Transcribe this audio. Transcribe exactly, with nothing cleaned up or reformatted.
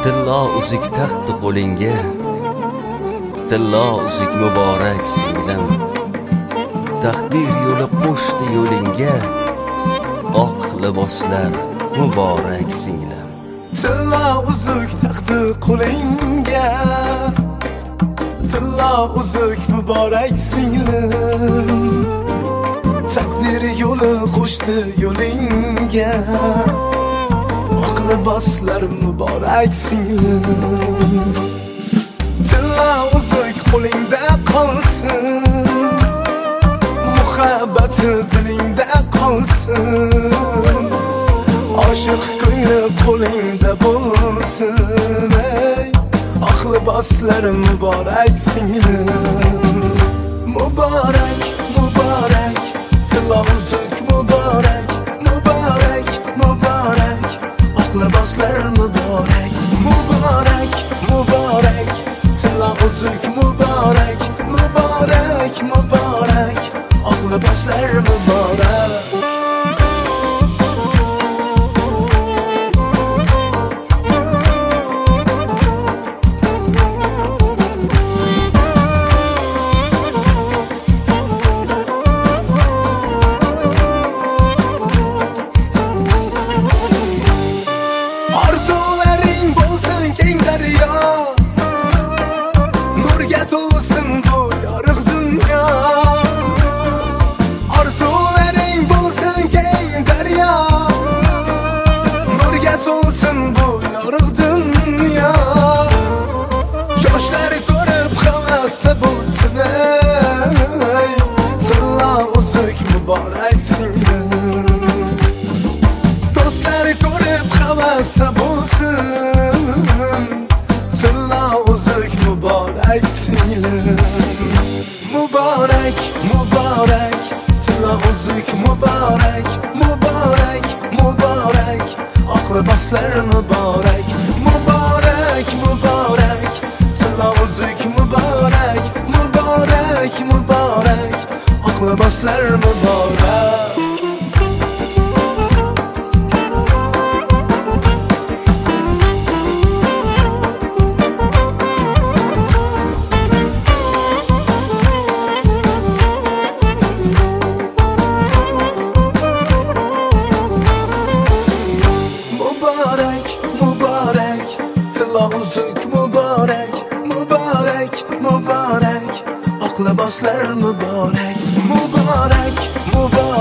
Tillo uzuk taxti qo'lingga, tillo uzuk muborak singlim. Taqdir yo'li qo'shdi yo'lingga, oq liboslar muborak singlim. Tillo uzuk taxti qo'lingga, tillo uzuk muborak singlim. Taqdir yo'li qo'shdi yo'lingga, oq liboslar muborak singlim. Tillo uzuk qo'lingda qolsin, muhabbati dilingda qolsin, oshiq ko'ngli qo'lingda bo'lsin. Ey oq liboslar muborak singlim. Muborak, muborak, tillo uzuk muborak, muborak, muborak, oq liboslar muborak. Muborak, muborak, tillo uzuk muborak, muborak, muborak, oq liboslar muborak. Arzularing bo'lsin keng daryo, nurga to'lsin bu yorug' dunyo. Arzularing bo'lsin keng daryo, nurga to'lsin bu yorug' dunyo. Yoshlar ko'rib havasda bo'lsin, ey tillo uzuk muborak singlim. Do'stlar ko'rib havasda bo'lsin, tillo uzuk muborak singlim. Muborak, muborak, tillo uzuk muborak, muborak, muborak, oq liboslar muborak. Muborak, muborak, tillo uzuk muborak, muborak, muborak, oq liboslar muborak. Muborak, muborak, tillo uzuk muborak, muborak, muborak, oq liboslar muborak. Muborak, muborak.